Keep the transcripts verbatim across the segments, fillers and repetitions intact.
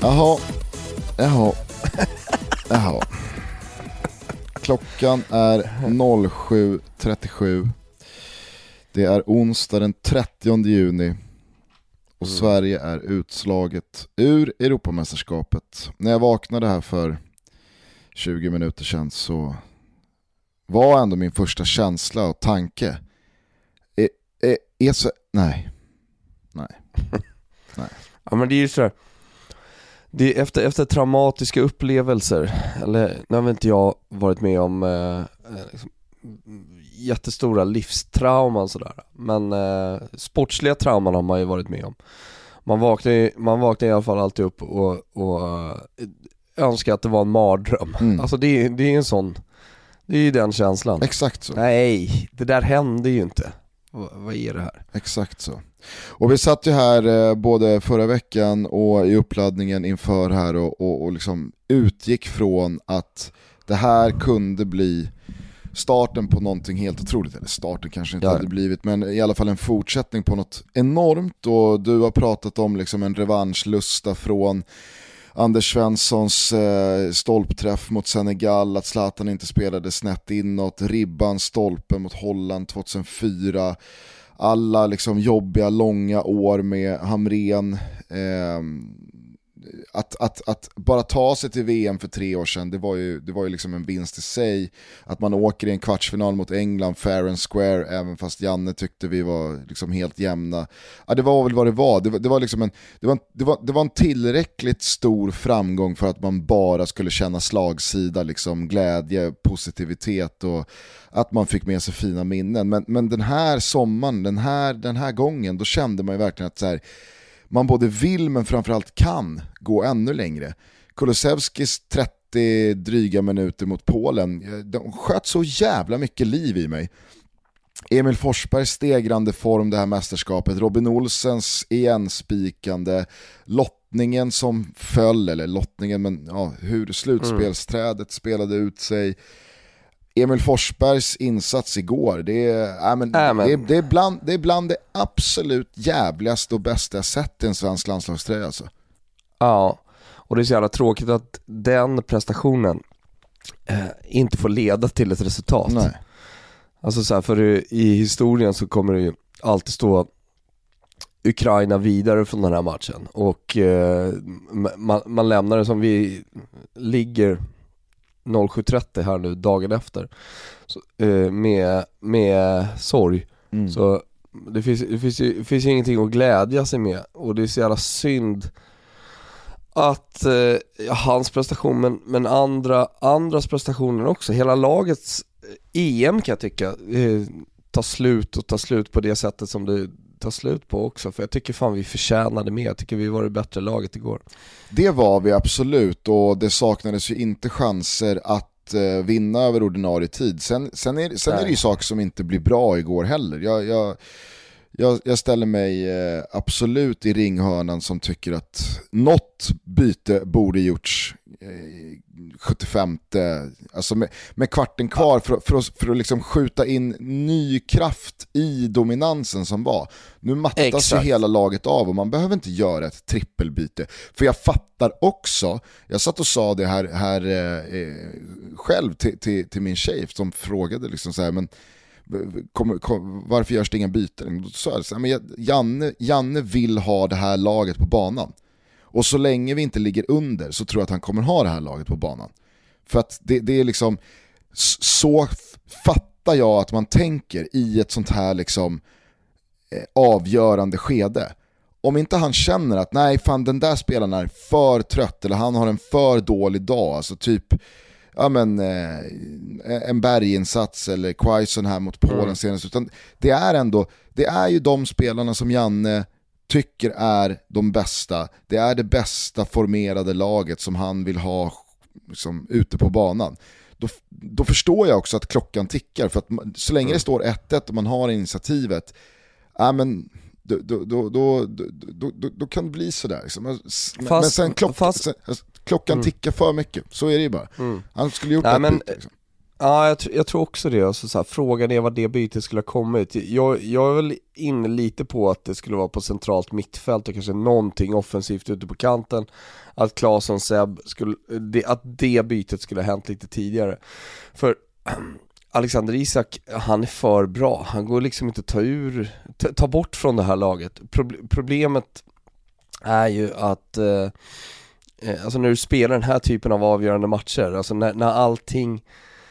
Jaha, jaha, jaha. Klockan är sju trettiosju. Det är onsdag den trettionde juni. Och mm. Sverige är utslaget ur Europamästerskapet. När jag vaknade här för tjugo minuter sedan så var ändå min första känsla och tanke är, är, är så, nej. Nej. Nej. Ja, men det är ju så här. Det är efter, efter traumatiska upplevelser, eller nu har inte jag varit med om eh, liksom, jättestora livstrauman sådär, men eh, sportsliga trauman har man ju varit med om. Man vaknar, man vaknar i alla fall alltid upp och, och äh, önskar att det var en mardröm. Mm. Alltså det, det är en sån, det är ju den känslan. Exakt så. Nej, det där hände ju inte. V- vad är det här? Exakt så. Och vi satt ju här eh, både förra veckan och i uppladdningen inför här och, och, och liksom utgick från att det här kunde bli starten på någonting helt otroligt. Eller starten kanske inte ja. hade blivit, men i alla fall en fortsättning på något enormt. Och du har pratat om liksom en revanschlusta från Anders Svenssons eh, stolpträff mot Senegal, att Zlatan inte spelade snett inåt, ribban stolpen mot Holland tjugohundrafyra, alla liksom jobbiga långa år med Hamrén, eh, Att, att, att bara ta sig till V M för tre år sedan, det var ju, det var ju liksom en vinst i sig. Att man åker i en kvartsfinal mot England fair and square, även fast Janne tyckte vi var liksom helt jämna. Ja, det var väl vad det var. Det var, det var, liksom en, det var, det var, det var en tillräckligt stor framgång för att man bara skulle känna slagsida, liksom glädje, positivitet och att man fick med sig fina minnen. Men, men den här sommaren, den här, den här gången, då kände man ju verkligen att så här, man både vill men framförallt kan gå ännu längre. Kulusevskis trettio dryga minuter mot Polen, de sköt så jävla mycket liv i mig. Emil Forsbergs stegrande form det här mästerskapet, Robin Olsens igenspikande, lottningen som föll, eller lottningen, men ja, hur slutspelsträdet mm. spelade ut sig. Emil Forsbergs insats igår, det är, äh, men, äh, men. Det, är, det, är bland, det är bland det absolut jävligaste och bästa jag sett i en svensk landslagströja alltså. Ja, och det är så jävla tråkigt att den prestationen eh, inte får leda till ett resultat. Nej. Alltså så här, för i historien så kommer det ju alltid stå Ukraina vidare från den här matchen. Och eh, man, man lämnar det som vi ligger sju trettio här nu dagen efter så, eh, med, med sorg. Mm. Så det finns, det, finns ju, det finns ju ingenting att glädja sig med. Och det är så jävla synd att eh, hans prestation, men, men andra, andras prestationer också. Hela lagets E M kan jag tycka eh, tar slut och tar slut på det sättet som det tar slut på också. För jag tycker fan vi förtjänade mer. Jag tycker vi var det bättre laget igår. Det var vi absolut, och det saknades ju inte chanser att eh, vinna över ordinarie tid. Sen, sen, är, sen är det ju saker som inte blir bra igår heller. Jag, jag, jag, jag ställer mig eh, absolut i ringhörnan som tycker att något byte borde gjorts eh, sjuttiofemte, alltså med, med kvarten kvar för, för, att, för att liksom skjuta in ny kraft i dominansen som var. Nu mattas Exakt. ju hela laget av och man behöver inte göra ett trippelbyte. För jag fattar också, jag satt och sa det här, här eh, själv till, till, till min tjej som frågade liksom så här, men Kom, kom, varför görs det inga byten? Då sa jag så här, men Janne, Janne vill ha det här laget på banan. Och så länge vi inte ligger under så tror jag att han kommer ha det här laget på banan. För att det, det är liksom, så fattar jag att man tänker i ett sånt här liksom eh, avgörande skede. Om inte han känner att nej fan, den där spelaren är för trött eller han har en för dålig dag, alltså typ ja men eh, en berginsats eller Quaison här mot Polen mm. senast, utan det är ändå, det är ju de spelarna som Janne tycker är de bästa, det är det bästa formerade laget som han vill ha liksom, ute på banan. Då, då förstår jag också att klockan tickar, för att man, så länge mm. det står ett ett och man har initiativet, ja men Då, då, då, då, då, då, då kan det bli sådär liksom. Men, fast, men sen, klock, fast, sen klockan mm. tickar för mycket. Så är det ju bara. Mm. Han skulle gjort Nej, det men, byte, liksom. Ja, jag, tr- jag tror också det. Alltså, så här, frågan är vad det bytet skulle ha kommit. Jag, jag är väl inne lite på att det skulle vara på centralt mittfält och kanske någonting offensivt ute på kanten. Att Claesson Seb skulle, det, att det bytet skulle ha hänt lite tidigare. För Alexander Isak, han är för bra. Han går liksom inte ta ur, ta, ta bort från det här laget. Pro, problemet är ju att eh, alltså när du spelar den här typen av avgörande matcher, alltså när, när allting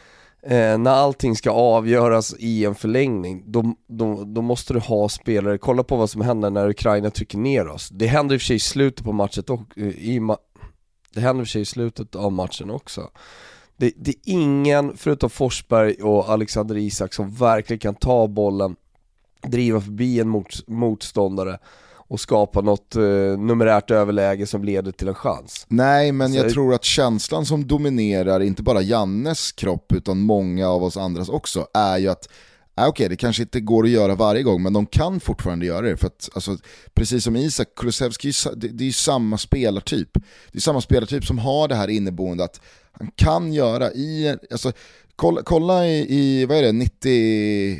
Eh, när allting ska avgöras i en förlängning, då, då, då måste du ha spelare. Kolla på vad som händer när Ukraina trycker ner oss. Det händer i och för sig i slutet på matchen och, i ma- Det händer i och för sig i slutet av matchen också. Det, det är ingen förutom Forsberg och Alexander Isak som verkligen kan ta bollen, driva förbi en mot, motståndare och skapa något eh, numerärt överläge som leder till en chans. Nej, men så jag tror att känslan som dominerar inte bara Jannes kropp utan många av oss andras också är ju att äh, okej, okay, det kanske inte går att göra varje gång, men de kan fortfarande göra det. För att, alltså, precis som Isak, Kulusevski, det, det är ju samma spelartyp. Det är samma spelartyp som har det här inneboende att han kan göra i, alltså, kolla, kolla i, i, vad är det, nittio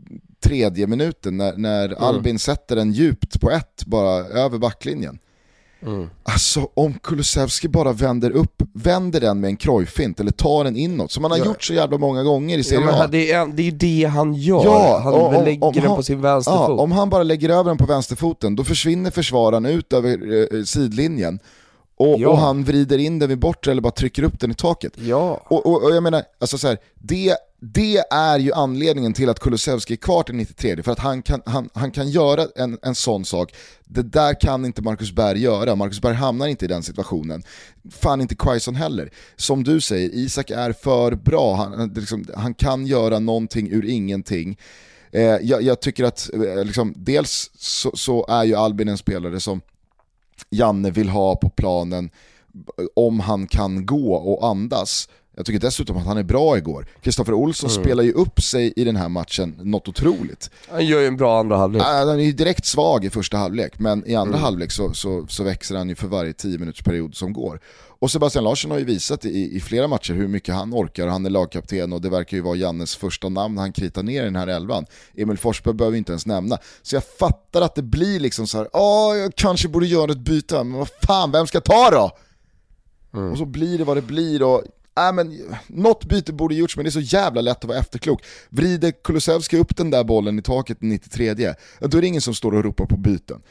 tredje minuten när, när mm. Albin sätter den djupt på ett bara över backlinjen. Mm. Alltså om Kulusevski bara vänder upp, vänder den med en krojfint eller tar den inåt som han har ja. gjort så jävla många gånger i Serie A. Ja, det, är, det är det han gör. Ja, han om, lägger om, den han, på sin vänsterfot. Ja, om han bara lägger över den på vänsterfoten, då försvinner försvararen ut över eh, sidlinjen. Och, ja. och han vrider in den vid bortre eller bara trycker upp den i taket. Ja. Och, och, och jag menar, alltså så här, det, det är ju anledningen till att Kulusevski är kvar till nittiotre. För att han kan, han, han kan göra en, en sån sak. Det där kan inte Marcus Berg göra. Marcus Berg hamnar inte i den situationen. Fan inte Quaison heller. Som du säger, Isak är för bra. Han, liksom, han kan göra någonting ur ingenting. Eh, jag, jag tycker att eh, liksom, dels så, så är ju Albin en spelare som Janne vill ha på planen om han kan gå och andas. Jag tycker dessutom att han är bra igår. Kristoffer Olsson mm. spelar ju upp sig i den här matchen något otroligt. Han gör ju en bra andra halvlek. Han är ju direkt svag i första halvlek, men i andra mm. halvlek så, så, så växer han ju för varje tio minuters period som går. Och Sebastian Larsson har ju visat i, i flera matcher hur mycket han orkar. Han är lagkapten och det verkar ju vara Jannes första namn han kritar ner i den här elvan. Emil Forsberg behöver inte ens nämna. Så jag fattar att det blir liksom så här: åh, jag kanske borde göra ett byte, men vad fan, vem ska ta då? Mm. Och så blir det vad det blir och äh, men, något byte borde gjorts, men det är så jävla lätt att vara efterklok. Vrider Kulusevski upp den där bollen i taket nittiotre, då är det ingen som står och ropar på byten.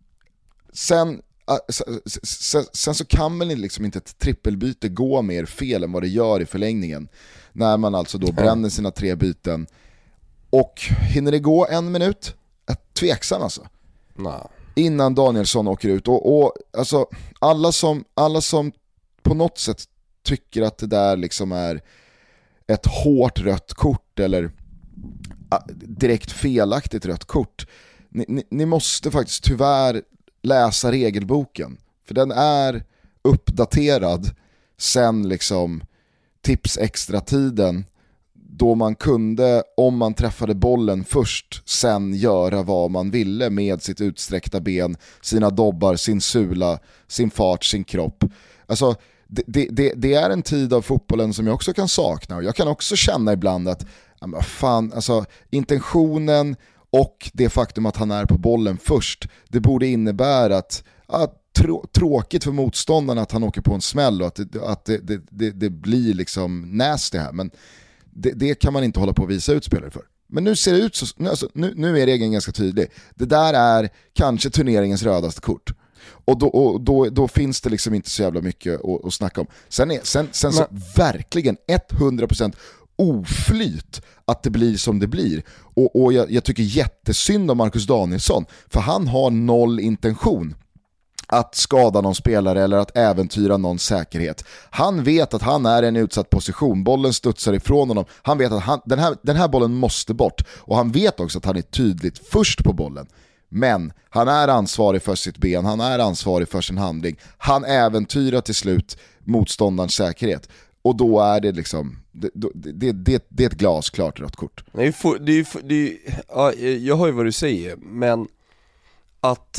Sen Sen, sen så kan väl liksom inte ett trippelbyte gå mer fel än vad det gör i förlängningen, när man alltså då bränner sina tre byten. Och hinner det gå en minut? Jag tveksam alltså. Nah. Innan Danielsson åker ut. Och, och alltså, alla som, alla som på något sätt tycker att det där liksom är ett hårt rött kort eller direkt felaktigt rött kort, ni, ni, ni måste faktiskt tyvärr läsa regelboken, för den är uppdaterad sen liksom tips extra tiden, då man kunde, om man träffade bollen först, sen göra vad man ville med sitt utsträckta ben, sina dobbar, sin sula, sin fart, sin kropp. Alltså det, det, det, det är en tid av fotbollen som jag också kan sakna, och jag kan också känna ibland att ja, fan, alltså intentionen och det faktum att han är på bollen först, det borde innebära att, att trå- tråkigt för motståndarna att han åker på en smäll och att det, att det, det, det, det blir liksom nasty här. Men det, det kan man inte hålla på att visa ut spelare för. Men nu ser det ut så, nu, alltså, nu, nu är regeln ganska tydlig. Det där är kanske turneringens rödaste kort. Och då, och då, då finns det liksom inte så jävla mycket att, att snacka om. Sen, är, sen, sen så Men... verkligen hundra procent oflyt att det blir som det blir. Och, och jag, jag tycker jättesynd om Marcus Danielsson, för han har noll intention att skada någon spelare eller att äventyra någon säkerhet. Han vet att han är i en utsatt position. Bollen studsar ifrån honom. Han vet att han, den, här, den här bollen måste bort. Och han vet också att han är tydligt först på bollen. Men han är ansvarig för sitt ben. Han är ansvarig för sin handling. Han äventyrar till slut motståndarens säkerhet. Och då är det liksom det, det, det, det är ett glasklart rött kort. Det är för, det är för, det är, ja, jag hör ju vad du säger, men att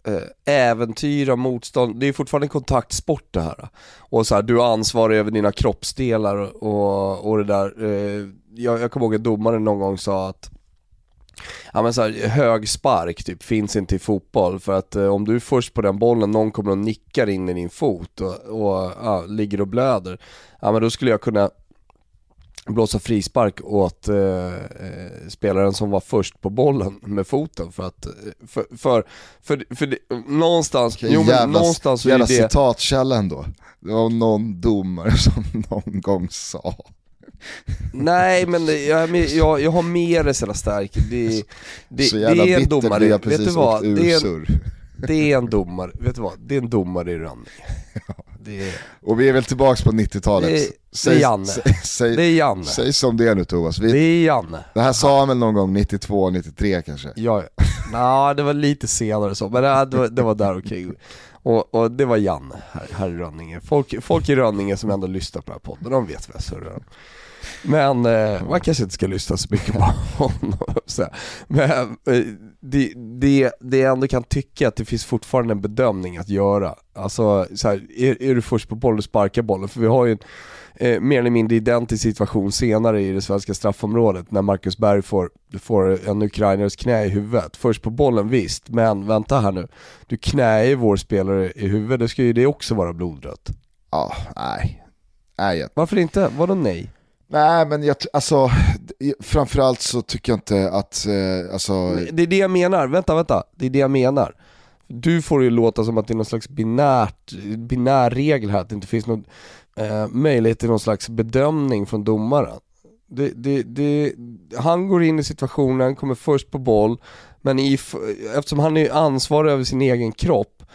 eh, äventyra motstånd. Det är fortfarande en kontaktsport det här. Och så här, du är ansvarig över dina kroppsdelar och, och det där. Eh, jag, jag kommer ihåg att domaren någon gång sa att ja, men så här, hög spark typ finns inte i fotboll för att eh, om du är först på den bollen, någon kommer och nickar in i din fot och, och ja, ligger och blöder, ja men då skulle jag kunna blåsa frispark åt eh, eh, spelaren som var först på bollen med foten för att för för för, för det, någonstans okay, jo, men jävla, någonstans så jävla är det citatkällan då. Det var någon domare som någon gång sa. Nej men jag, jag, jag har mer sådär stark. Det, det, så det är en domare. Vet du vad? Det är en, det det är en domare. Vet du vad? Det är en domare i rönning. Det är... Och vi är väl tillbaka på nittiotalet. Det är, säg, det är Janne. Säg, det är Janne. Säg som det är nu Thomas. Vi, det är Janne. Det här sa han väl någon gång nittiotvå nittiotre kanske. Ja, ja. Nah, det var lite senare så, men det, det, var, det var där okej. Okay. Och, och det var Janne här, här i Rönninge. Folk, folk i Rönninge som ändå lyssnar på den här podden, de vet vad jag surrar om. Men eh, man kanske inte ska lyssna så mycket på honom. Så, men eh, det, det, det jag ändå kan tycka att det finns fortfarande en bedömning att göra. Alltså så här, är, är du först på bollen och sparkar bollen? För vi har ju en eh, mer eller mindre identisk situation senare i det svenska straffområdet när Marcus Berg får, får en ukrainares knä i huvudet. Först på bollen visst, men vänta här nu. Du knäar vår spelare i huvudet, det ska ju det också vara blodrött. Ja, nej. nej. Varför inte? Vadå nej? Nej men jag, alltså framförallt så tycker jag inte att eh, alltså... Det är det jag menar, vänta vänta Det är det jag menar. Du får ju låta som att det är någon slags binärt, binär regel här, att det inte finns någon eh, möjlighet till någon slags bedömning från domaren. det, det, det, Han går in i situationen, kommer först på boll, men i, eftersom han är ansvarig över sin egen kropp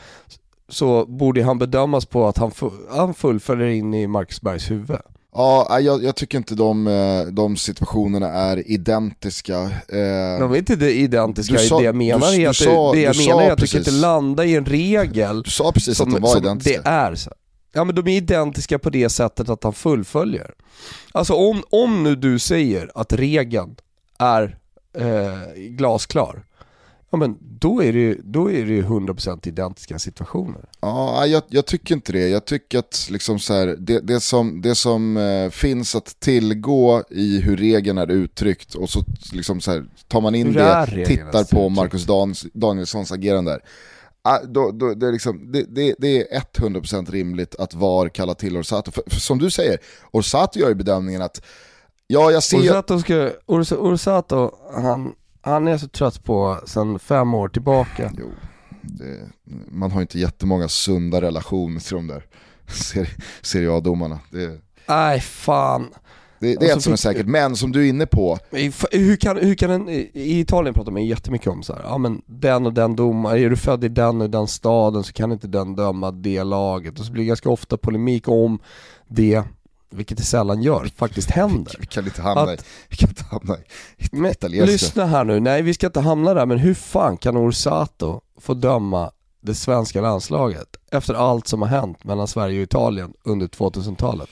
så borde han bedömas på att han, han fullföljer in i Marcus Bergs huvud. Ja, jag, jag tycker inte de, de situationerna är identiska. Eh, de är inte identiska sa, i det jag menar. Du, är du att sa, det jag du menar är att precis. du kan inte landa i en regel. Du sa precis som, att de var som identiska. Det är så. Ja, men de är identiska på det sättet att han fullföljer. Alltså om, om nu du säger att regeln är eh, glasklar, ja men då är det då är det hundra procent identiska situationer. Ja, jag, jag tycker inte det. Jag tycker att liksom så här, det, det som, det som eh, finns att tillgå i hur regeln är uttryckt och så, liksom så här, tar man in det, tittar på Marcus Dan, Danielssons agerande där. Ah, då, då, det, är liksom, det, det, det är hundra procent rimligt att V A R kallar till Orsato. För, för som du säger, Orsato gör ju bedömningen att ja, jag ser... Orsato, ska, Ors, Orsato han, han är så trött på sedan fem år tillbaka. Jo, det, man har inte jättemånga sunda relationer till de där ser, Serie A-domarna. Det, Nej, fan. Det, det är alltså, ett som är säkert, men som du är inne på. Hur kan, hur kan en, i Italien pratar man jättemycket om så här, ja men den och den domare, är du född i den och den staden så kan inte den döma det laget. Och så blir det ganska ofta polemik om det, vilket det sällan gör, faktiskt händer. Vi kan inte hamna, att, i, vi kan inte hamna i italienska. Lyssna här nu, nej vi ska inte hamna där, men hur fan kan Orsato få döma det svenska landslaget efter allt som har hänt mellan Sverige och Italien under tvåtusentalet?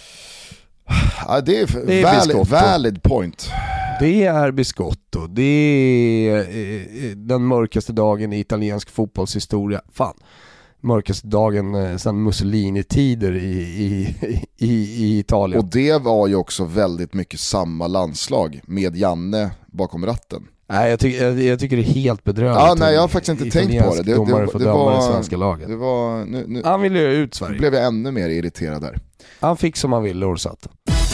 Ja, det är, det är valid, valid point. Det är Biscotto. Det är den mörkaste dagen i italiensk fotbollshistoria. Fan, mörkaste dagen sedan Mussolini-tider i, i, i, i Italien. Och det var ju också väldigt mycket samma landslag med Janne bakom ratten. Nej, jag, tycker, jag, jag tycker det är helt bedrövligt. Ja, nej, jag har faktiskt inte tänkt på det. Det, det, det, det var det svenska laget. Det var, nu, nu, han ville göra ut Sverige. Nu blev jag ännu mer irriterad där. Han fick som han ville, Orsato.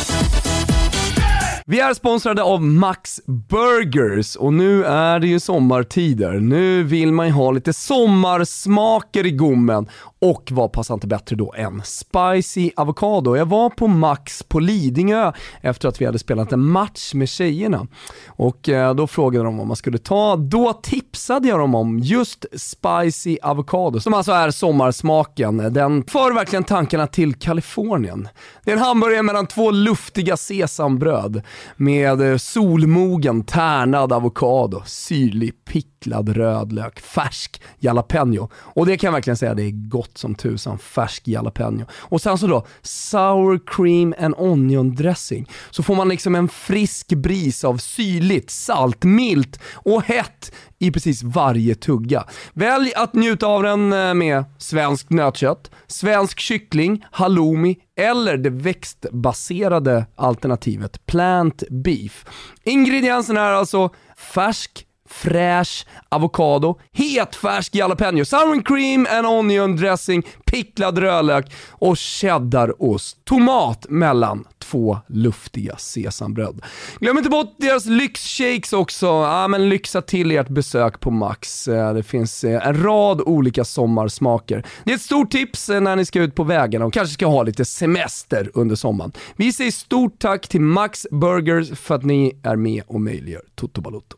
Vi är sponsrade av Max Burgers och nu är det ju sommartider. Nu vill man ju ha lite sommarsmaker i gommen. Och vad passar inte bättre då än spicy avocado. Jag var på Max på Lidingö efter att vi hade spelat en match med tjejerna. Och då frågade de om man skulle ta. Då tipsade jag dem om just spicy avocado, som alltså är sommarsmaken. Den för verkligen tankarna till Kalifornien. Det är en hamburgare mellan två luftiga sesambröd med solmogen tärnad avokado, syrlig picklad rödlök, färsk jalapeno. Och det kan jag verkligen säga, det är gott. gott som tusan, färsk jalapeno. Och sen så då sour cream and onion dressing. Så får man liksom en frisk bris av syrligt, salt, milt och hett i precis varje tugga. Välj att njuta av den med svensk nötkött, svensk kyckling, halloumi eller det växtbaserade alternativet plant beef. Ingredienserna är alltså färsk, fräsch avokado, hetfärsk jalapeno, sour cream and onion dressing, picklad rödlök och cheddarost. Tomat mellan två luftiga sesambröd. Glöm inte bort deras lyxshakes också. Ja, men lyxa till ert besök på Max. Det finns en rad olika sommarsmaker. Det är ett stort tips när ni ska ut på vägarna och kanske ska ha lite semester under sommaren. Vi säger stort tack till Max Burgers för att ni är med och möjliggör Toto Balotto.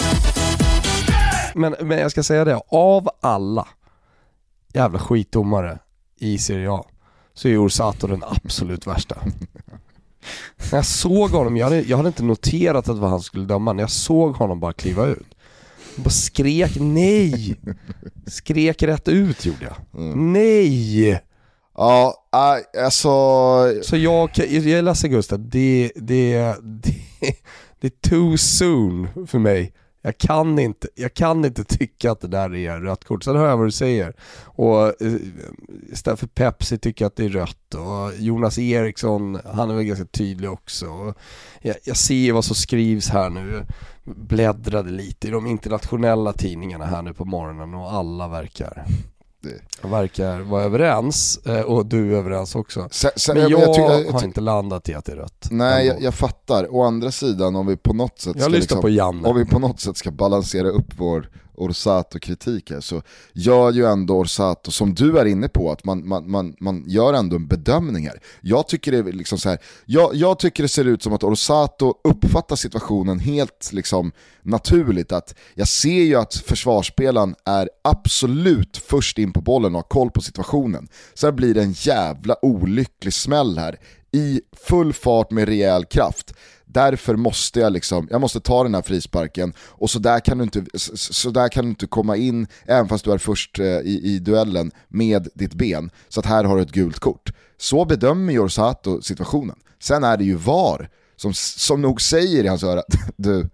Men, men jag ska säga det, av alla jävla skitdomare i Serie A så är Orsato den absolut värsta. När jag såg honom, jag hade, jag hade inte noterat att vad han skulle döma. När jag såg honom bara kliva ut, jag bara skrek nej. Skrek rätt ut gjorde jag. Mm. Nej. Ja, alltså... Så jag, jag är ledsen Gustav, det, det, det, det är too soon för mig. Jag kan inte, jag kan inte tycka att det där är rött kort. Sen hör jag vad du säger. Och istället för Pepsi tycker jag att det är rött. Och Jonas Eriksson, han är väl ganska tydlig också. Och jag, jag ser vad som skrivs här nu. Bläddrade lite i de internationella tidningarna här nu på morgonen. Och alla verkar... Det verkar vara överens, och du är överens också. Sen, sen, men jag, jag, tycker, jag, jag har inte landat i att det är rött. Nej, jag, jag fattar. Å andra sidan, om vi på något sätt ska, liksom, på Janne. om vi på något sätt ska balansera upp vår Orsato-kritik här, så gör ju ändå Orsato, som du är inne på, att man, man, man, man gör ändå en bedömning här. Jag tycker det är liksom så här, jag, jag tycker det ser ut som att Orsato uppfattar situationen helt liksom naturligt, att jag ser ju att försvarsspelaren är absolut först in på bollen och har koll på situationen. Sen blir det en jävla olycklig smäll här i full fart med rejäl kraft. Därför måste jag liksom, jag måste ta den här frisparken, och så där kan du inte, så där kan du inte komma in även fast du är först i, i duellen med ditt ben, så att här har du ett gult kort. Så bedömer ju Orsato situationen. Sen är det ju V A R som, som nog säger i hans öra, du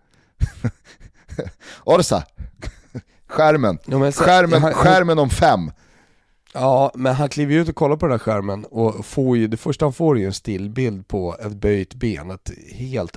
Orsa, skärmen, ja, så, skärmen, jag, skärmen om fem. Ja, men han kliver ut och kollar på den här skärmen och får ju, det första han får är ju en stillbild på ett böjt ben, ett helt...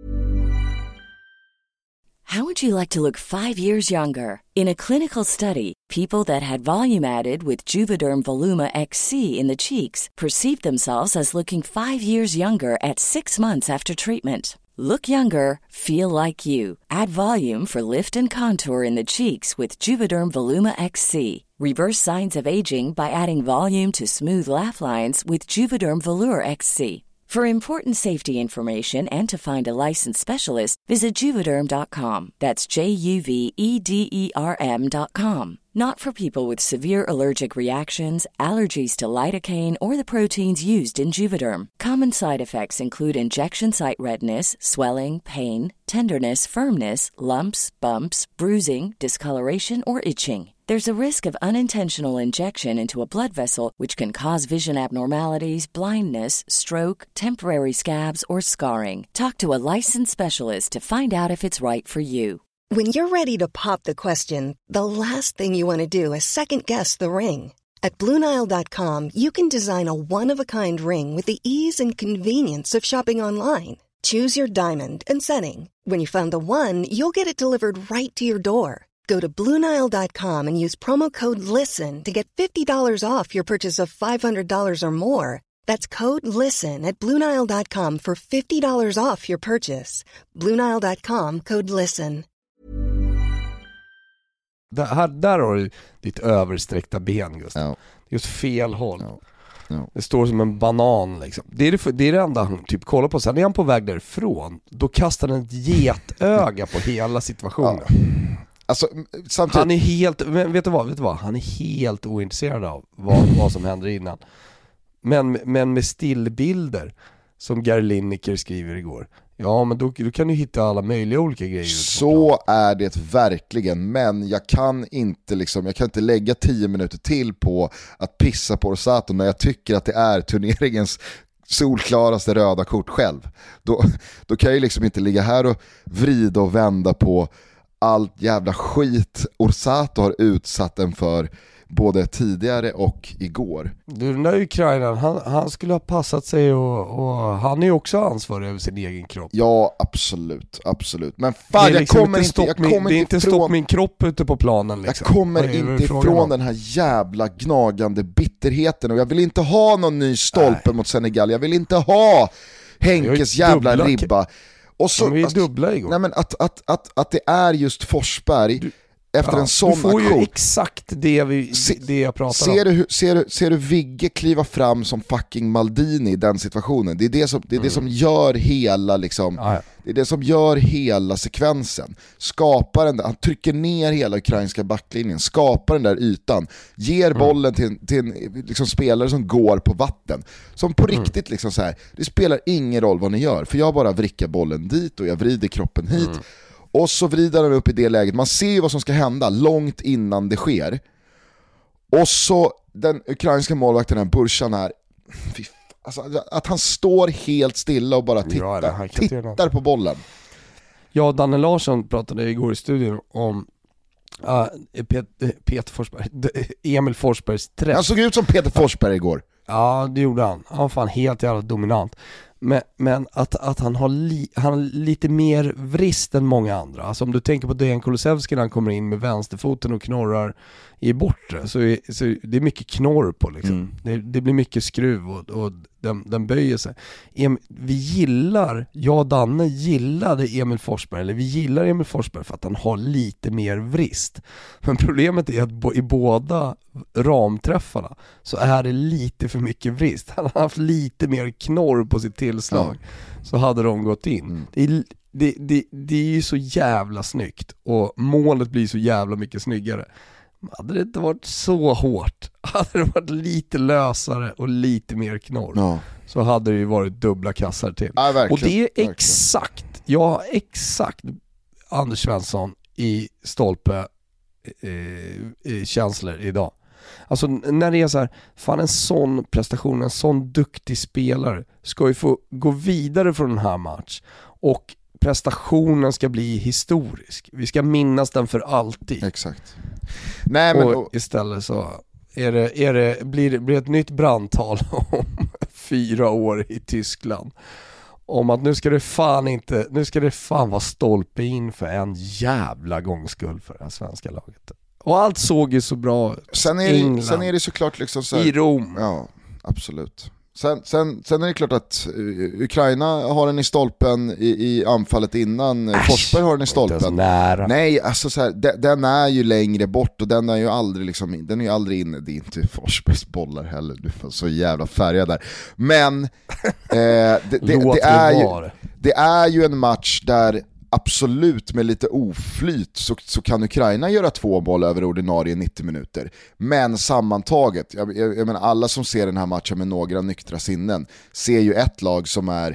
How would you like to look five years younger? In a clinical study, people that had volume added with Juvederm Voluma X C in the cheeks perceived themselves as looking five years younger at six months after treatment. Look younger, feel like you. Add volume for lift and contour in the cheeks with Juvederm Voluma X C. Reverse signs of aging by adding volume to smooth laugh lines with Juvederm Volure X C. For important safety information and to find a licensed specialist, visit Juvederm dot com. That's J U V E D E R M dot com. Not for people with severe allergic reactions, allergies to lidocaine, or the proteins used in Juvederm. Common side effects include injection site redness, swelling, pain, tenderness, firmness, lumps, bumps, bruising, discoloration, or itching. There's a risk of unintentional injection into a blood vessel, which can cause vision abnormalities, blindness, stroke, temporary scabs, or scarring. Talk to a licensed specialist to find out if it's right for you. When you're ready to pop the question, the last thing you want to do is second-guess the ring. At Blue Nile dot com, you can design a one-of-a-kind ring with the ease and convenience of shopping online. Choose your diamond and setting. When you find the one, you'll get it delivered right to your door. Go to Blue Nile dot com and use promo code LISTEN to get fifty dollars off your purchase of five hundred dollars or more. That's code LISTEN at Blue Nile dot com for fifty dollars off your purchase. Blue Nile dot com, code LISTEN. Där, här, där har du ditt översträckta ben, Gustav. Ja. Just fel håll. Ja. Ja. Det står som en banan liksom. Det är det, det är det enda han typ kollar på. Sen är han på väg därifrån. Då kastar han ett getöga på hela situationen. Ja. Alltså, samtidigt... Han är helt, vet du vad, vet du vad? Han är helt ointresserad av vad, vad som händer innan. Men, men med stillbilder, som Gary Lineker skriver igår, Ja, men då, då kan du hitta alla möjliga olika grejer. Så är det verkligen, men jag kan inte liksom, jag kan inte lägga tio minuter till på att pissa på Orsato när jag tycker att det är turneringens solklaraste röda kort själv. Då, då kan jag liksom inte ligga här och vrida och vända på allt jävla skit Orsato har utsatt den för både tidigare och igår. Du, den där Ukraina, han, han skulle ha passat sig och, och han är ju också ansvarig över sin egen kropp. Ja, absolut, absolut. Men fan, jag liksom kommer inte, jag min, kommer det är inte inte ifrån... stopp min kropp ute på planen liksom. Jag kommer inte ifrån den här jävla gnagande bitterheten och jag vill inte ha någon ny stolpe Nej. mot Senegal. Jag vill inte ha Henkes jävla dubbla... ribba. Och så, De är alltså, dubbla igår. Nej, men att, att, att, att det är just Forsberg... Du... Efter ja, en sån du får aktion. ju exakt det, vi, Se, det jag pratar ser om. Du, ser, du, ser du Vigge kliva fram som fucking Maldini i den situationen? Det är det som, det är mm. det som gör hela liksom, ah, ja. det är det som gör hela sekvensen. Skapar den där, han trycker ner hela ukrainska backlinjen, skapar den där ytan, ger mm. bollen till, till en liksom, spelare som går på vatten. Som på mm. riktigt liksom så här, det spelar ingen roll vad ni gör, för jag bara vrickar bollen dit och jag vrider kroppen hit. Mm. Och så vrider den upp i det läget. Man ser ju vad som ska hända långt innan det sker. Och så den ukrainska målvakten, den Burshan här, alltså, att han står helt stilla och bara tittar, ja, tittar på bollen. Ja, Danne Larsson pratade igår i studion om uh, Pet- Peter Forsberg, Emil Forsbergs träff. Han såg ut som Peter Forsberg igår. Ja, det gjorde han. Han var fan helt jävla dominant. Men, men att, att han, har li, han har lite mer vrist än många andra. Alltså om du tänker på Dejan Kulusevski när han kommer in med vänsterfoten och knorrar i bortre, så är, så är det är mycket knorr på liksom. Mm. det, det blir mycket skruv och, och den, den böjer sig. Em, vi gillar, jag och Danne gillade Emil Forsberg, eller vi gillar Emil Forsberg för att han har lite mer vrist. Men problemet är att bo, i båda ramträffarna så är det lite för mycket vrist. Han har haft lite mer knorr på sitt tillslag, ja. Så hade de gått in. Mm. Det är Det, det, det är ju så jävla snyggt och målet blir så jävla mycket snyggare. Hade det inte varit så hårt, hade det varit lite lösare och lite mer knorr, ja. Så hade det ju varit dubbla kassar till. Ja, och det är exakt, ja exakt Anders Svensson i stolpe eh, känslor idag. Alltså när det är så här, fan en sån prestation, en sån duktig spelare ska ju få gå vidare från den här match och prestationen ska bli historisk. Vi ska minnas den för alltid. Exakt. Nej, men och istället så är det, är det, blir det blir ett nytt brandtal om fyra år i Tyskland. Om att nu ska det fan inte, nu ska det fan vara stolpe in för en jävla gångskull för det här svenska laget. Och allt såg ju så bra ut. Sen är det, sen är det såklart liksom så här, i Rom. Ja, absolut. Sen, sen, sen är det klart att Ukraina har den i stolpen i, i anfallet innan. Äsch, Forsberg har den i stolpen. Nej, alltså så här, den, den är ju längre bort och den är ju aldrig liksom, den är ju aldrig inne. Det är inte Forsbergs bollar heller. Du får så jävla färgad där. Men eh, det, det, det, är ju, det är ju en match där absolut med lite oflyt så, så kan Ukraina göra två boll över ordinarie nittio minuter. Men sammantaget, jag, jag, jag menar alla som ser den här matchen med några nyktra sinnen ser ju ett lag som är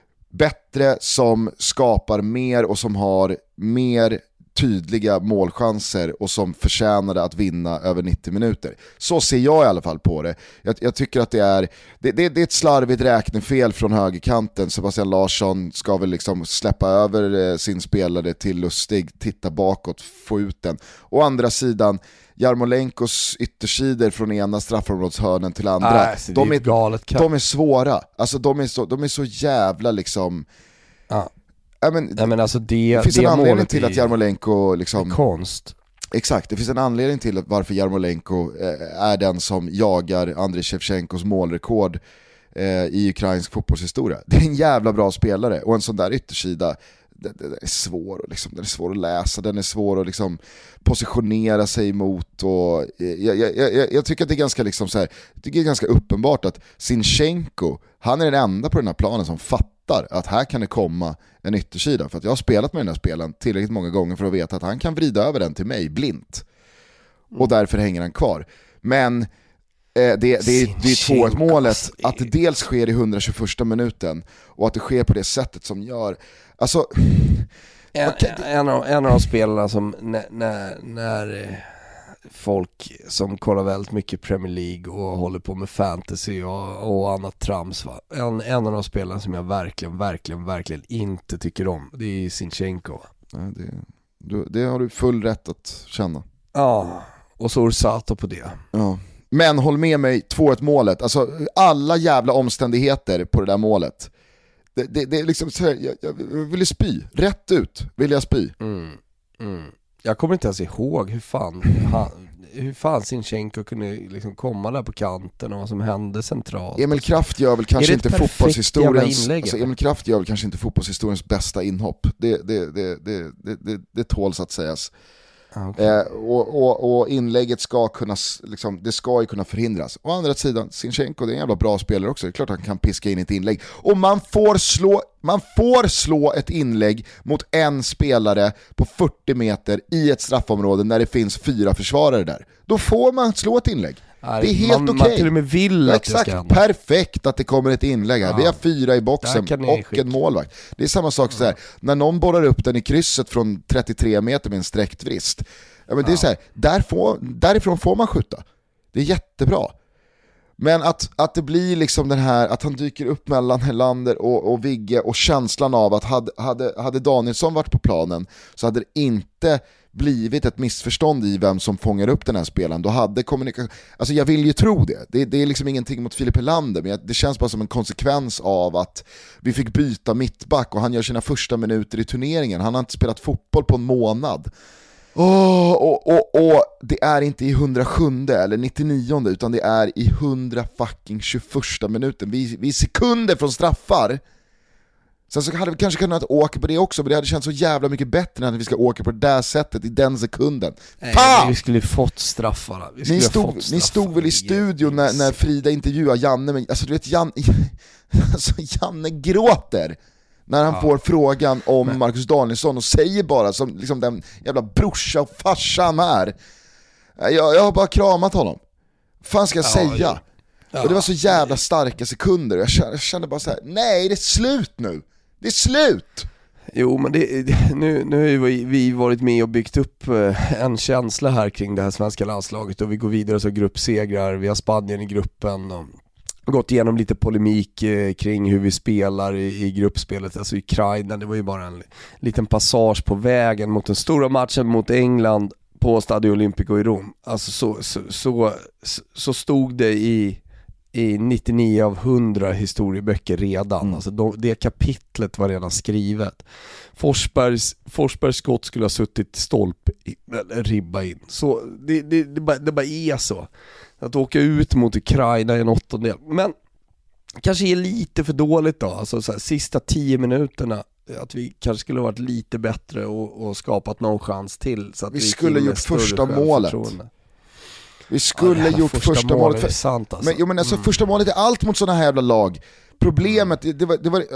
bättre, som skapar mer och som har mer tydliga målchanser och som förtjänade att vinna över nittio minuter. Så ser jag i alla fall på det. Jag, jag tycker att det är det, det, det är ett slarvigt räknefel från högerkanten. Sebastian Larsson ska väl liksom släppa över eh, sin spelare till Lustig, titta bakåt, få ut den. Å andra sidan Jarmolenkos yttersidor från ena straffområdeshörnen till andra. Alltså, de, är, galet de är svåra. Alltså de är så, de är så jävla liksom... Ja. I men, Nej, men alltså det, det finns det en anledning till att Jarmolenko liksom, konst. Exakt, det finns en anledning till att varför Jarmolenko eh, är den som jagar Andrei Shevchenkos målrekord eh, i ukrainsk fotbollshistoria. Det är en jävla bra spelare och en sån där yttersida, den, den är svår och liksom, den är svår att läsa, den är svår att liksom positionera sig emot och eh, jag, jag, jag, jag tycker att det är ganska liksom så här, jag tycker det är ganska uppenbart att Zinchenko, han är den enda på den här planen som fattar att här kan det komma en yttersida, för att jag har spelat med den här spelen tillräckligt många gånger för att veta att han kan vrida över den till mig blint och därför hänger han kvar. Men det, det, det är två ett målet, att det dels sker i hundratjugoförsta minuten och att det sker på det sättet som gör, alltså en, en, av, en av de spelarna som när, när, när folk som kollar väldigt mycket Premier League och håller på med fantasy och, och annat trams, va? En, en av de spelarna som jag verkligen, verkligen, verkligen inte tycker om, det är Zinchenko. Ja, det, du, det har du full rätt att känna. Ja, och så Orsato på det. Ja. Men håll med mig, två ett målet, alltså alla jävla omständigheter på det där målet. Det, det, det är liksom så här, jag, jag vill spy, rätt ut vill jag spy. Mm, mm. Jag kommer inte ens ihåg hur fan han, hur fan Zinchenko kunde liksom komma där på kanten och vad som hände centralt. Emil Kraft gör väl kanske inte fotbollshistoriens alltså Emil Kraft gör väl kanske inte fotbollshistoriens bästa inhopp. Det det det det det, det, det tåls att sägas. Okay. Eh, och, och, och inlägget ska kunna liksom, det ska ju kunna förhindras. Å andra sidan, Zinchenko, det är en jävla bra spelare också. Det är klart att han kan piska in ett inlägg. Och man får slå man får slå ett inlägg mot en spelare på fyrtio meter i ett straffområde när det finns fyra försvarare där. Då får man slå ett inlägg. Nej, det är helt okej. Okay. Man till och med vill att exakt, det ska hända. Perfekt att det kommer ett inlägg här. Ja. Vi har fyra i boxen och skicka. En målvakt. Det är samma sak så här. När någon bollar upp den i krysset från trettiotre meter med en sträckt vrist. Ja, men det är så här, där får, därifrån får man skjuta. Det är jättebra. Men att, att det blir liksom den här, att han dyker upp mellan Helander och, och Vigge och känslan av att hade, hade, hade Danielsson varit på planen så hade det inte blivit ett missförstånd i vem som fångar upp den här spelaren. Då hade kommunikation, alltså jag vill ju tro det. Det, det är liksom ingenting mot Filip Helander, men det känns bara som en konsekvens av att vi fick byta mittback och han gör sina första minuter i turneringen. Han har inte spelat fotboll på en månad. Oh, och, och, och det är inte i hundrasjunde eller nittionionde utan det är i hundra fucking tjugoförsta minuten. Vi, vi är sekunder från straffar. Sen så hade vi kanske kunnat åka på det också, men det hade känts så jävla mycket bättre än att vi ska åka på det där sättet i den sekunden. Nej, fan! Vi skulle fått straffarna. Vi skulle ni, stod, fått straffar. Ni stod väl i studion när, när Frida intervjuade Janne, men alltså du vet Janne, alltså, Janne gråter när han ja. får frågan om men. Marcus Danielsson och säger bara som liksom den jävla brorsa och farsa han är. Jag, jag har bara kramat honom. Vad fan ska jag ja, säga? Ja. Ja. Och det var så jävla starka sekunder. Jag kände, jag kände bara så här: nej, det är slut nu. Det är slut. Jo, men det, nu, nu har vi varit med och byggt upp en känsla här kring det här svenska landslaget och vi går vidare så gruppsegrar. Vi har Spanien i gruppen och gått igenom lite polemik kring hur vi spelar i, i gruppspelet. Alltså Ukraina, det var ju bara en liten passage på vägen mot den stora matchen mot England på Stadio Olimpico i Rom. Alltså så, så, så, så stod det i i nittionio av hundra historieböcker redan. Mm. Alltså de, det kapitlet var redan skrivet. Forsbergs, Forsbergs skott skulle ha suttit stolp i, eller ribba in. Så det, det, det, bara, det bara är så. Att åka ut mot Ukraina i en åttondel. Men kanske är lite för dåligt då. Alltså så här, sista tio minuterna. Att vi kanske skulle ha varit lite bättre och, och skapat någon chans till. Så att vi, vi skulle gjort första målet. Vi skulle ja, gjort första, första målet för... sant, alltså. Men, jo, men alltså, mm. första målet är allt mot såna här jävla lag. Problemet, det, det var... Det var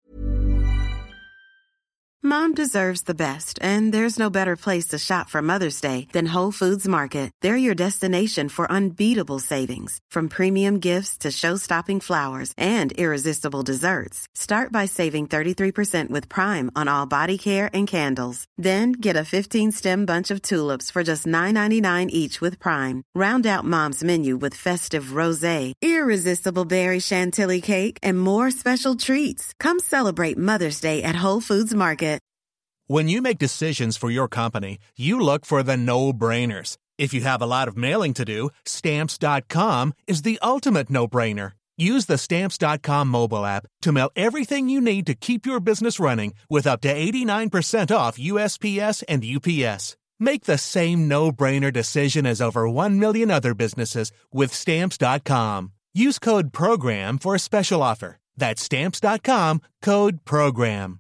Mom deserves the best, and there's no better place to shop for Mother's Day than Whole Foods Market. They're your destination for unbeatable savings, from premium gifts to show-stopping flowers and irresistible desserts. Start by saving thirty-three percent with Prime on all body care and candles. Then get a fifteen-stem bunch of tulips for just nine ninety-nine each with Prime. Round out Mom's menu with festive rosé, irresistible berry chantilly cake, and more special treats. Come celebrate Mother's Day at Whole Foods Market. When you make decisions for your company, you look for the no-brainers. If you have a lot of mailing to do, Stamps dot com is the ultimate no-brainer. Use the Stamps dot com mobile app to mail everything you need to keep your business running with up to eighty-nine percent off U S P S and U P S. Make the same no-brainer decision as over one million other businesses with Stamps dot com. Use code PROGRAM for a special offer. That's Stamps dot com, code PROGRAM.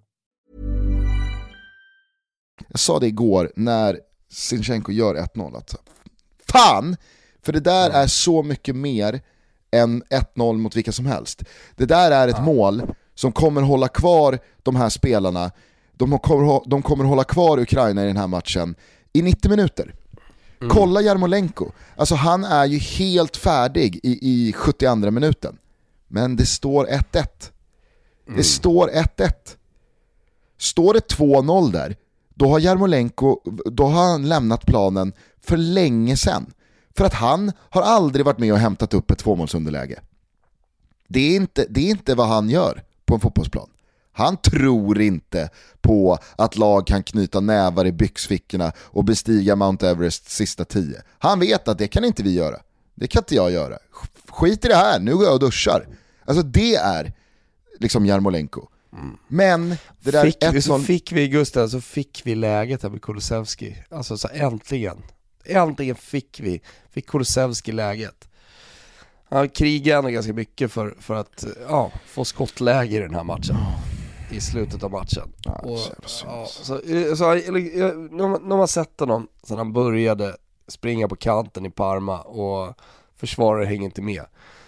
Jag sa det igår när Zinchenko gör ett noll att fan, för det där är så mycket mer än ett noll mot vilka som helst. Det där är ett ja. mål som kommer hålla kvar de här spelarna. De kommer, de kommer hålla kvar Ukraina i den här matchen i nittio minuter. Mm. Kolla Jarmolenko. Alltså han är ju helt färdig i, i sjuttioandra minuten. Men det står ett ett. Det mm. står ett ett. Står det två noll där, då har Jarmolenko, då har han lämnat planen för länge sedan. För att han har aldrig varit med och hämtat upp ett tvåmålsunderläge. Det är inte, det är inte vad han gör på en fotbollsplan. Han tror inte på att lag kan knyta nävar i byxfickorna och bestiga Mount Everest sista tio. Han vet att det kan inte vi göra. Det kan inte jag göra. Skit i det här, nu går jag och duschar. Alltså det är liksom Jarmolenko. Mm. Men det där fick, ett så fick vi Gustav, så fick vi läget här med Kulusevski. Alltså så äntligen. Äntligen fick vi fick Kulusevski läget. Han krigade ändå ganska mycket för, för att ja, få skottläge i den här matchen. I slutet av matchen. Ja, och, ja, så, så, när, man, när man sett honom så han började springa på kanten i Parma och försvarare hänger inte med.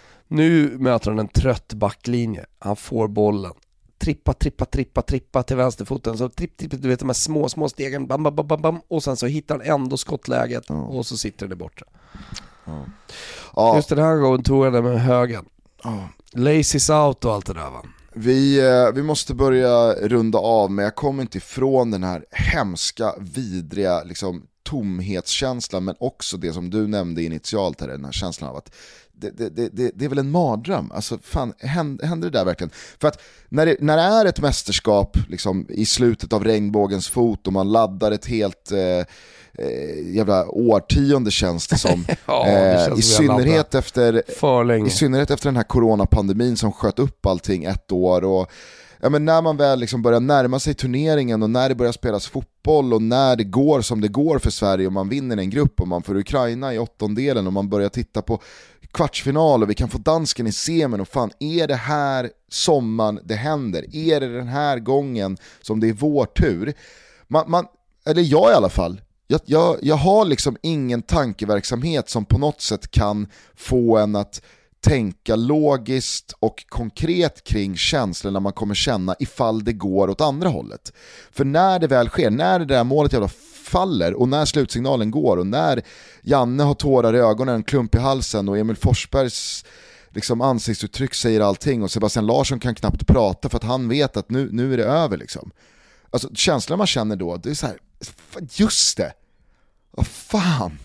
Nu möter han en trött backlinje. Han får bollen. Trippa, trippa, trippa, trippa till vänsterfoten. Så tripp, tripp, du vet de här små, små stegen. Bam, bam, bam, bam. Och sen så hittar han ändå skottläget. Mm. Och så sitter det borta. Mm. Ja. Just den här gången tog han det med högen. Mm. Laces out och allt det där, va? Vi, vi måste börja runda av, men jag kommer inte ifrån den här hemska, vidriga liksom, tomhetskänslan, men också det som du nämnde initialt här, den här känslan av att det, det, det, det är väl en mardröm. Alltså fan, händer, händer det där verkligen? För att när det, när det är ett mästerskap liksom, i slutet av regnbågens fot och man laddar ett helt eh, eh, jävla årtionde känns det som. ja, det känns eh, i, synnerhet efter, I synnerhet efter den här coronapandemin som sköt upp allting ett år. Och ja, men när man väl liksom börjar närma sig turneringen och när det börjar spelas fotboll och när det går som det går för Sverige och man vinner en grupp och man får Ukraina i åttondelen och man börjar titta på kvartsfinal och vi kan få dansken i semin och fan, är det här sommaren det händer? Är det den här gången som det är vår tur? Man, man, eller jag i alla fall, jag, jag, jag har liksom ingen tankeverksamhet som på något sätt kan få en att tänka logiskt och konkret kring känslorna man kommer känna ifall det går åt andra hållet. För när det väl sker, när det där målet jävla faller och när slutsignalen går och när Janne har tårar i ögonen, en klump i halsen och Emil Forsbergs liksom ansiktsuttryck säger allting och Sebastian Larsson kan knappt prata för att han vet att nu, nu är det över liksom. Alltså känslan man känner då, det är så här, just det, vad fan.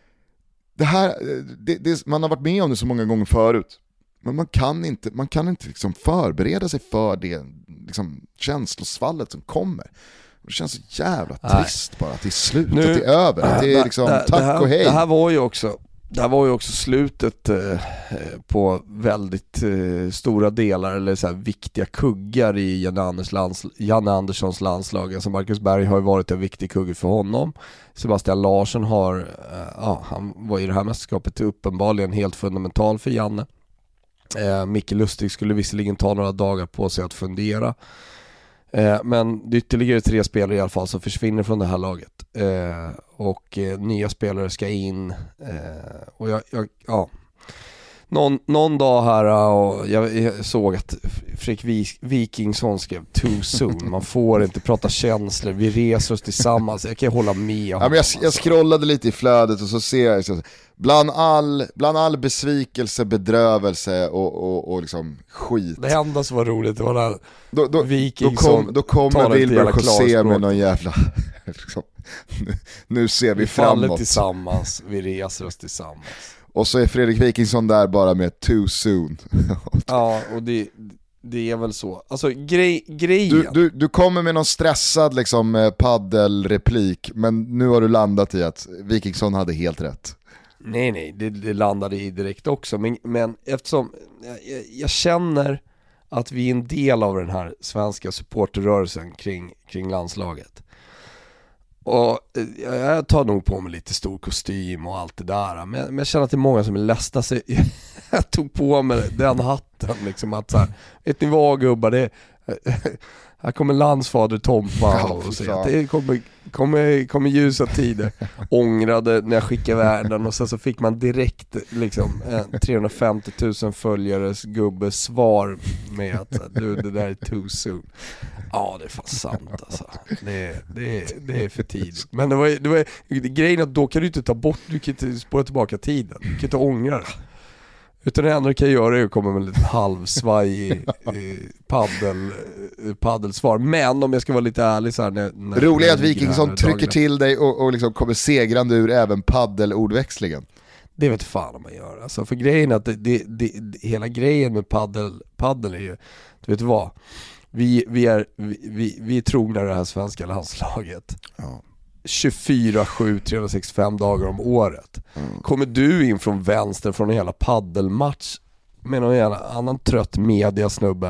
Det här, det, det, man har varit med om det så många gånger förut. Men man kan inte, man kan inte liksom förbereda sig för det liksom, känslosvallet som kommer. Det känns så jävla trist Nej. bara att det är slut, nu, att det är över. Att det är liksom det, tack det här, och hej. Det här var ju också, det här var ju också slutet eh, på väldigt eh, stora delar eller så här viktiga kuggar i Janne, Anders lands, Janne Anderssons landslag. Alltså Marcus Berg har ju varit en viktig kugge för honom. Sebastian Larsson har, eh, ja, han var i det här mästerskapet uppenbarligen helt fundamental för Janne. Eh, Micke Lustig skulle visserligen ta några dagar på sig att fundera. Eh, men det är ytterligare tre spelare i alla fall som försvinner från det här laget. Eh, och eh, nya spelare ska in. Eh, och jag, jag ja... Någon, någon dag här och jag, jag såg att Fredrik Wikingsson skrev too soon. Man får inte prata känslor. Vi reser oss tillsammans. Jag kan hålla med. Ja, men jag, jag scrollade lite i flödet och så ser jag så, bland, all, bland all besvikelse, bedrövelse och, och, och liksom skit. Det enda som var roligt var när då, då, Wikingsson då, kom, då kommer Wilbur José med någon jävla liksom, nu, nu ser vi, vi framåt. Vi faller tillsammans. Vi reser oss tillsammans. Och så är Fredrik Wikingsson där bara med too soon. Ja, och det, det är väl så. Alltså grej, grejen. Du, du, du kommer med någon stressad liksom, paddelreplik, men nu har du landat i att Wikingsson hade helt rätt. Nej, nej, det, det landade i direkt också. Men, men eftersom jag, jag känner att vi är en del av den här svenska supporterrörelsen kring, kring landslaget. Och jag tar nog på mig lite stor kostym och allt det där. Men, men jag känner att det är många som är ledsna. Så jag tog på mig den hatten. Liksom att så här, vet ni vad gubbar? Det, Här kommer landsfader Tompa Ja, och fy säger fan. att det kommer, kommer, kommer ljusa tider. Ångrade när jag skickade iväg den och sen så fick man direkt liksom en trehundrafemtio tusen följares gubbe svar med att du, det där är too soon. Ja, det är fan sant alltså. Det, det, det är för tidigt. Men det var, det var grejen att då kan du inte ta bort, du kan inte spåra tillbaka tiden. Du kan inte ångra det. Utan det enda du kan göra är att komma med en liten halvsvaj paddel, paddelsvar. Men om jag ska vara lite ärlig så här, när, när Roligt att Wikingsson trycker dagarna. till dig och, och liksom kommer segrande ur även paddelordväxlingen. Det vet fan om man gör. Alltså, för grejen är att det, det, det, hela grejen med paddel, paddel är ju, du vet vad, vi, vi, är, vi, vi, vi är trogna det här svenska landslaget. Ja. tjugofyra sju trehundrasextiofem dagar om året. Mm. Kommer du in från vänster från en jävla paddelmatch med någon jävla annan trött mediasnubbe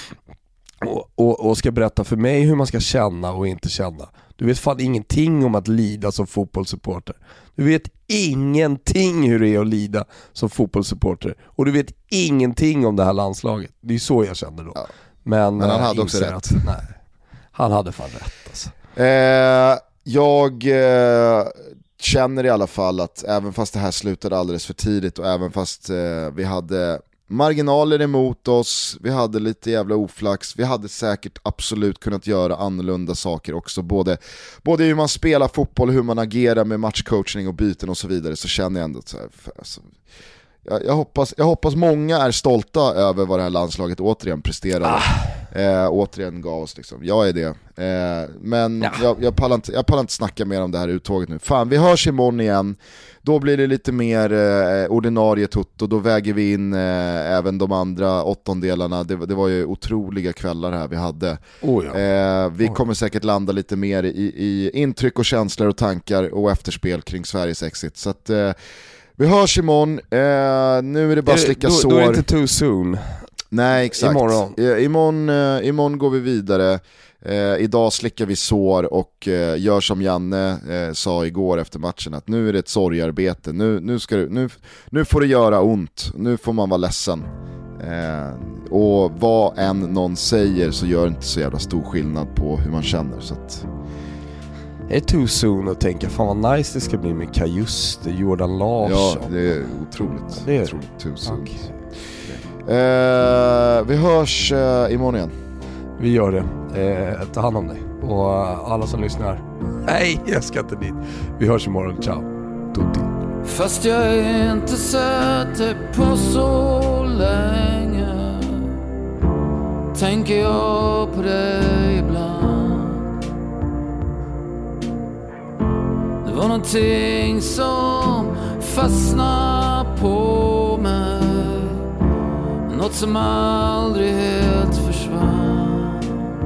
och, och, och ska berätta för mig hur man ska känna och inte känna. Du vet fan ingenting om att lida som fotbollssupporter. Du vet ingenting hur det är att lida som fotbollssupporter. Och du vet ingenting om det här landslaget. Det är så jag kände då. Ja. Men, Men han hade också rätt. Att, nej, han hade fan rätt alltså. Eh, jag eh, känner i alla fall att även fast det här slutade alldeles för tidigt och även fast eh, vi hade marginaler emot oss, vi hade lite jävla oflax, vi hade säkert absolut kunnat göra annorlunda saker också, både, både hur man spelar fotboll, hur man agerar med matchcoachning och byten och så vidare, så känner jag ändå så här, alltså, jag, jag, hoppas, jag hoppas många är stolta över vad det här landslaget återigen presterade. Ah. Eh, återigen gav oss liksom. Jag är det. Eh, men ja. jag, jag, pallar inte, jag pallar inte snacka mer om det här uttåget nu. Fan, vi hörs imorgon igen. Då blir det lite mer eh, ordinarie tutto. Då väger vi in eh, även de andra åttondelarna. Det, det var ju otroliga kvällar här vi hade. Oh ja. eh, vi oh. kommer säkert landa lite mer i, i intryck och känslor och tankar och efterspel kring Sveriges exit. Så att eh, vi hörs imorgon. Eh, nu är det bara slicka sår. Då är det inte too soon. Nej, exakt. Imorgon. I, imorgon, uh, imorgon går vi vidare. Uh, idag slickar vi sår och uh, gör som Janne uh, sa igår efter matchen, att nu är det ett sorgarbete. Nu, nu, ska du, nu, nu får det göra ont. Nu får man vara ledsen. Uh, och vad än någon säger så gör det inte så jävla stor skillnad på hur man känner. Så att... Det är too soon att tänka, fan vad nice det ska bli med Kajuste, Jordan Larsson. Ja, det är otroligt. Det är otroligt too soon. Okay. Uh, vi hörs uh, imorgon igen. Vi gör det. Eh, ta hand om dig. Och uh, alla som lyssnar. Nej, jag ska inte dit. Vi hörs imorgon. Ciao. Tutti. Fast jag är inte sett dig på så länge, tänker jag på dig ibland. Det var någonting som fastnade på mig, något som aldrig helt försvann.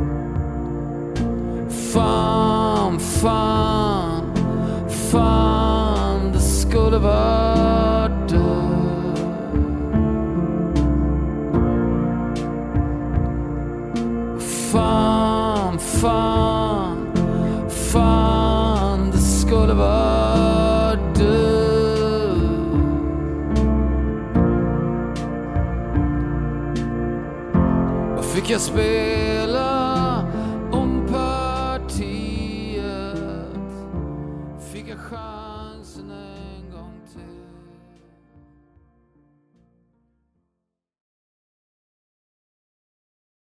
Fan, fan, fan, det skulle varit död. Fan, fan, fan, det skulle varit död. Vad fick jag spela om partiet? Fick jag chansen?